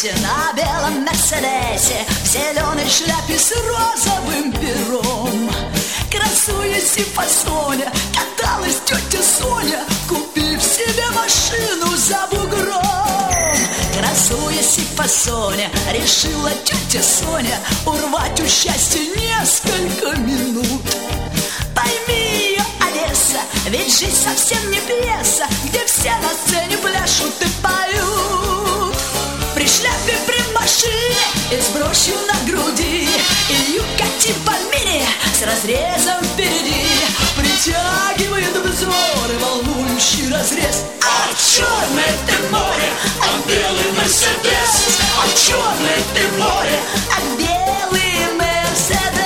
Мерседесе, на белом Мерседесе, в зеленой шляпе с розовым пером. Красуясь и фасоня, каталась тетя Соня, купив себе машину за бугром. Красуясь и фасоня, решила тетя Соня урвать у счастья несколько минут. Пойми ее, Одесса, ведь жизнь совсем не пьеса, где все на сцене пляшут и поют. При шляпе, при машине и с брошью на груди, и юбка типа мини с разрезом впереди притягивает взор и волнующий разрез. А черное ты море, а белый Мерседес, а черное ты море, а белый Мерседес.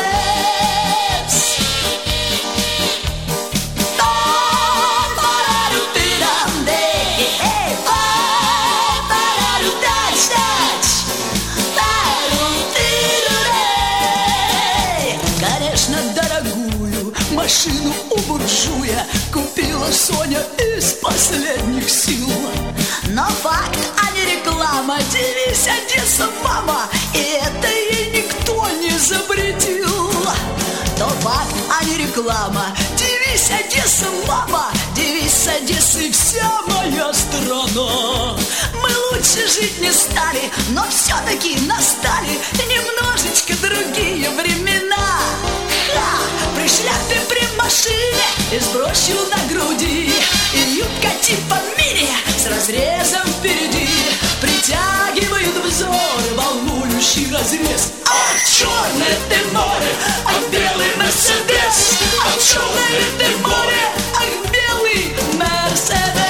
Конечно, дорогую машину у буржуя купила Соня из последних сил. Но факт, а не реклама, девись Одесса, мама, и это ей никто не запретил. То факт, а не реклама, девись Одесса, мама, девись Одессы вся моя страна. Мы лучше жить не стали, но все-таки настали немножечко другие времена. Ха! При шляпе, при машине и с брошью на груди, и юбка типа мини с разрезом впереди притягивает взор и волнующий разрез. А черное ты море, а белый Мерседес, а черное ты море, а белый Мерседес.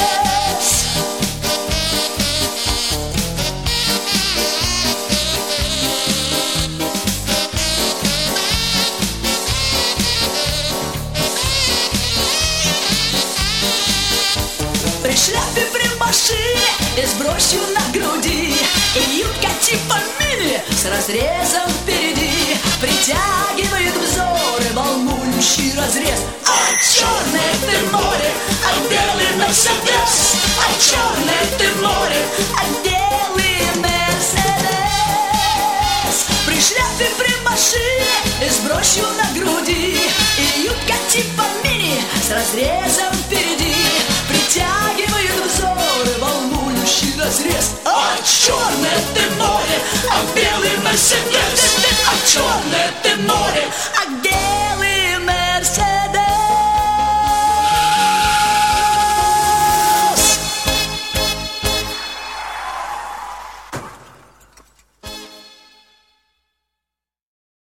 При шляпе, при машине и с брошью на груди, и юбка типа мини с разрезом впереди притягивает взор и волнующий разрез. А черное ты море, а белый Мерседес, а черное ты море, а белый Мерседес. При шляпе, при машине и с брошью на груди, и юбка типа мини с разрезом впереди притягивает взор и волнующий разрез. А черное ты море, а белый Мерседес, а черное